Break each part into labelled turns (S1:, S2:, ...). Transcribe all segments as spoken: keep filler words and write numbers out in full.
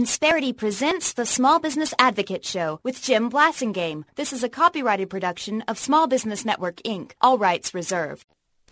S1: Insperity presents the Small Business Advocate Show with Jim Blasingame. This is a copyrighted production of Small Business Network, Incorporated. All rights reserved.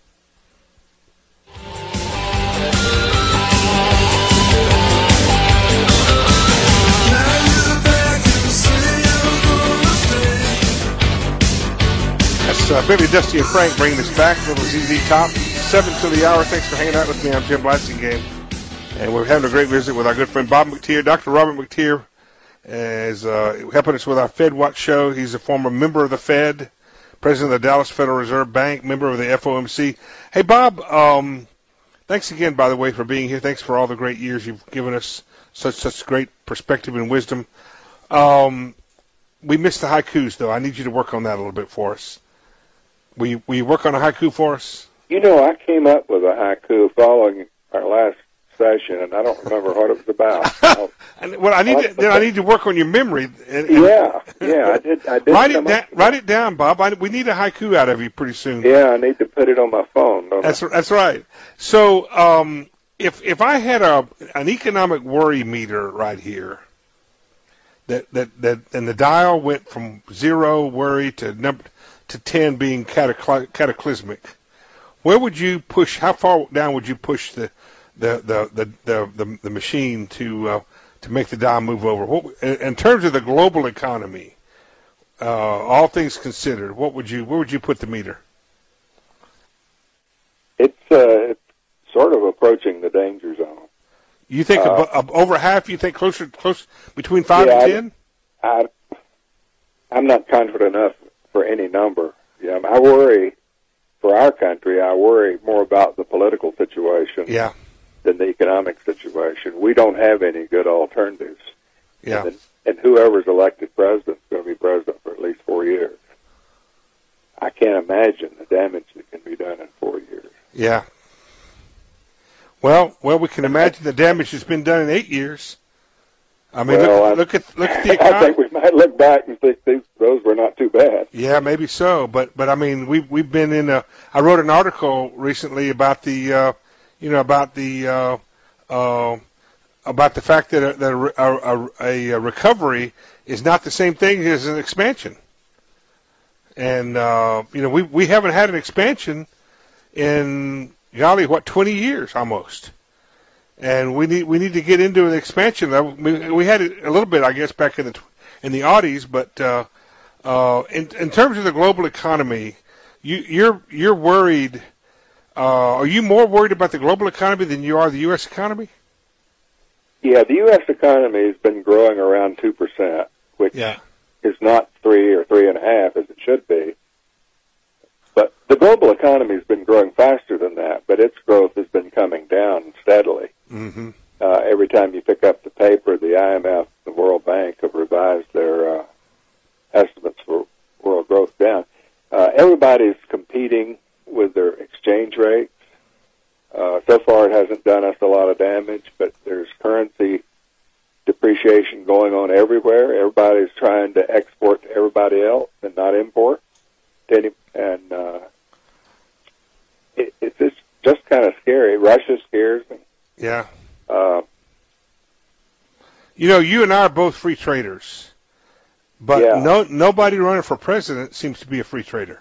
S2: That's uh, Billy, Dusty, and Frank bringing us back. Little Z Z Top, seven to the hour. Thanks for hanging out with me. I'm Jim Blasingame. And we're having a great visit with our good friend Bob McTeer. Doctor Robert McTeer is uh, helping us with our Fed Watch show. He's a former member of the Fed, president of the Dallas Federal Reserve Bank, member of the F O M C. Hey, Bob, um, thanks again, by the way, for being here. Thanks for all the great years you've given us, such such great perspective and wisdom. Um, we missed the haikus, though. I need you to work on that a little bit for us. Will you, will you work on a haiku for us?
S3: You know, I came up with a haiku following our last session, and I don't remember what it was about.
S2: and, well, I need to, then I need to work on your memory. And, and
S3: yeah, yeah, I did. I did.
S2: Write it down. Write it down, Bob. I, we need a haiku out of you pretty soon.
S3: Yeah, I need to put it on my phone. Don't
S2: that's
S3: I?
S2: that's right. So, um, if if I had a an economic worry meter right here, that that that and the dial went from zero worry to number to ten being catacly- cataclysmic, where would you push? How far down would you push the The the, the, the, the the machine to uh, to make the dial move over? What, in, in terms of the global economy, uh, all things considered, what would you where would you put the meter?
S3: It's uh, it's sort of approaching the danger zone.
S2: You think
S3: uh,
S2: ab- over half? You think closer close between five
S3: yeah,
S2: and ten?
S3: I, I I'm not confident enough for any number. Yeah, I worry for our country. I worry more about the political situation.
S2: Yeah.
S3: Than the economic situation. We don't have any good alternatives.
S2: Yeah.
S3: And, and whoever's elected president is going to be president for at least four years. I can't imagine the damage that can be done in four years.
S2: Yeah. Well, well, we can imagine the damage that's been done in eight years. I mean,
S3: well,
S2: look, look at look at the economy.
S3: I think we might look back and think these, those were not too bad.
S2: Yeah, maybe so. But but I mean, we we've, we've been in a. I wrote an article recently about the. Uh, You know, about the uh, uh, about the fact that, a, that a, a, a recovery is not the same thing as an expansion, and uh, you know we we haven't had an expansion in golly what twenty years almost, and we need we need to get into an expansion. We, we had it a little bit, I guess, back in the in the Audis, but uh, uh, in in terms of the global economy, you, you're you're worried. Uh, are you more worried about the global economy than you are the U S economy?
S3: Yeah, the U S economy has been growing around two percent, which
S2: yeah.
S3: is not three or three and a half as it should be. But the global economy has been growing faster than that, but its growth has been coming down steadily.
S2: Mm-hmm.
S3: Uh, every time you pick up the paper, the I M F, the World Bank have revised their uh, estimates for world growth down. Uh, everybody's competing with their exchange rates. Uh, so far it hasn't done us a lot of damage, but there's currency depreciation going on everywhere. Everybody's trying to export to everybody else and not import. And uh, it, it's just, just kind of scary. Russia scares me.
S2: Yeah.
S3: Uh,
S2: you know, you and I are both free traders, but
S3: yeah.
S2: no nobody running for president seems to be a free trader.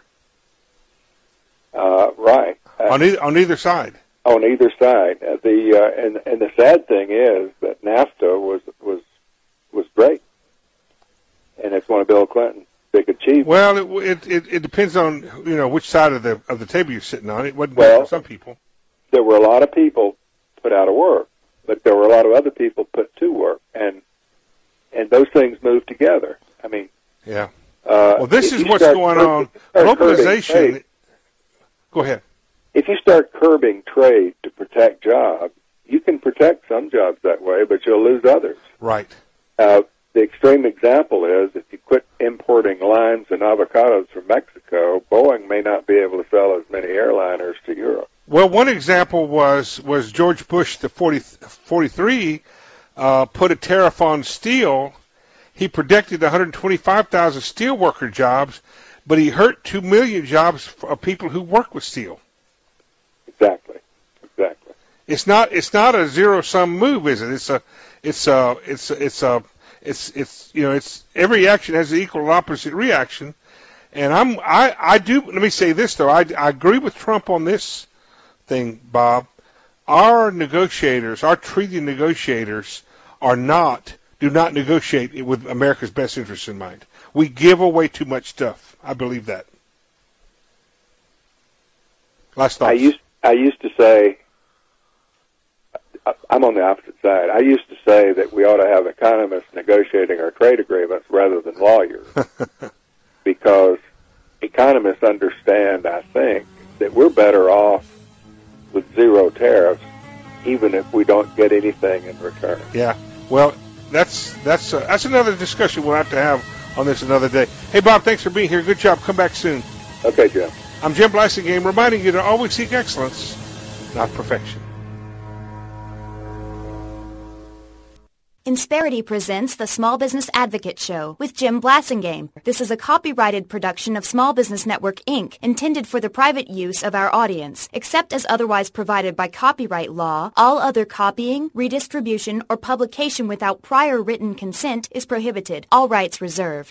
S3: Uh, right. Uh,
S2: on either on either side.
S3: On either side. Uh, the uh, and and the sad thing is that NAFTA was was was great, and it's one of Bill Clinton's big achievements.
S2: Well, it it it depends on you know which side of the of the table you're sitting on. It wasn't
S3: well,
S2: for some people.
S3: There were a lot of people put out of work, but there were a lot of other people put to work, and and those things move together. I mean,
S2: yeah.
S3: Uh,
S2: well, this is what's going on. Globalization. Go ahead.
S3: If you start curbing trade to protect jobs, you can protect some jobs that way, but you'll lose others.
S2: Right.
S3: Uh, the extreme example is if you quit importing limes and avocados from Mexico, Boeing may not be able to sell as many airliners to Europe.
S2: Well, one example was was George Bush, the forty, forty-three, uh, put a tariff on steel. He predicted one hundred twenty-five thousand steel worker jobs, but he hurt two million jobs of people who work with steel.
S3: Exactly. Exactly.
S2: It's not it's not a zero sum move, is it? It's a it's a it's a, it's a it's it's you know it's every action has an equal and opposite reaction. And I'm I I do let me say this though I I agree with Trump on this thing, Bob. Our negotiators, our treaty negotiators, are not do not negotiate with America's best interests in mind. We give away too much stuff. I believe that. Last thoughts.
S3: I used I used to say. I'm on the opposite side. I used to say that we ought to have economists negotiating our trade agreements rather than lawyers, because economists understand, I think, that we're better off with zero tariffs, even if we don't get anything in return.
S2: Yeah. Well, that's that's uh, that's another discussion we'll have to have on this another day. Hey, Bob, thanks for being here. Good job. Come back soon.
S3: Okay, Jim.
S2: I'm Jim Blasingame, reminding you to always seek excellence, not perfection.
S1: Insperity presents the Small Business Advocate Show with Jim Blasingame. This is a copyrighted production of Small Business Network, Incorporated, intended for the private use of our audience. Except as otherwise provided by copyright law, all other copying, redistribution, or publication without prior written consent is prohibited. All rights reserved.